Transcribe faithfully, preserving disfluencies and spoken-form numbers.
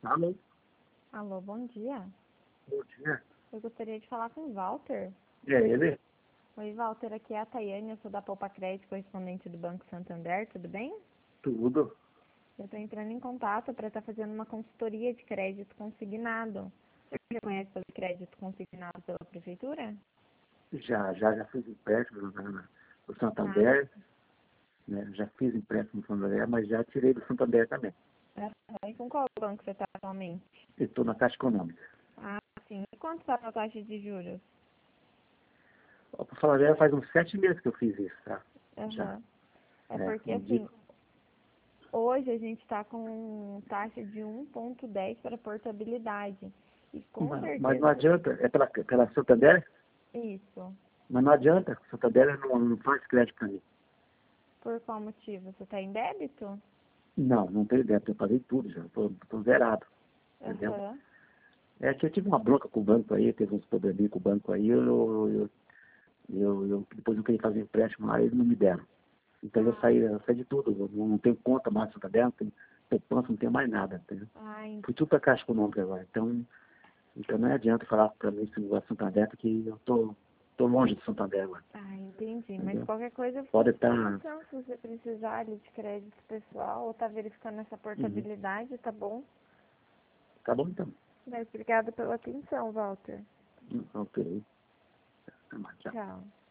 Alô? Alô, bom dia. Bom dia. Eu gostaria de falar com o Walter. E é ele? Oi, Walter, aqui é a Tayane, eu sou da Poupa Crédito, correspondente do Banco Santander, tudo bem? Tudo. Eu estou entrando em contato para estar fazendo uma consultoria de crédito consignado. Você já conhece sobre crédito consignado pela Prefeitura? Já, já, já fiz empréstimo no Santander, Ah, né? Já fiz empréstimo no Santander, mas já tirei do Santander também. e com qual banco você está atualmente? Eu estou na Caixa Econômica. Ah, sim. E quanto está a taxa de juros? Para falar a verdade, faz uns sete meses que eu fiz isso, tá? Já. Aham. É Né? porque, assim, Indico. hoje a gente está com taxa de um vírgula dez para portabilidade. E com Mas, mas não certeza, adianta, é pela, pela Santander, isso. mas não adianta, o Santander não, não faz crédito para mim. Por qual motivo? Você está em débito? Não, não tenho débito, eu paguei tudo já, estou zerado, entendeu? Aham. É que eu tive uma bronca com o banco aí, teve uns probleminha com o banco aí, eu, eu, eu, eu, depois eu queria fazer empréstimo lá, eles não me deram. Então eu Ah, saí, eu saí de tudo, eu não, não tenho conta mais no Santander, não tenho poupança, não tenho mais nada, entendeu? ah, en- Fui tudo para a Caixa Econômica agora, então, então não adianta falar para mim esse negócio de Santander, porque eu tô, tô longe do Santander agora, ah, entendi. Mas entendeu? qualquer coisa eu fico à Pode estar, disposição se você precisar ali de crédito pessoal ou tá verificando essa uhum, portabilidade, tá bom? tá bom então, Mas obrigada pela atenção, Walter. ok, tá mais, tchau. Tchau.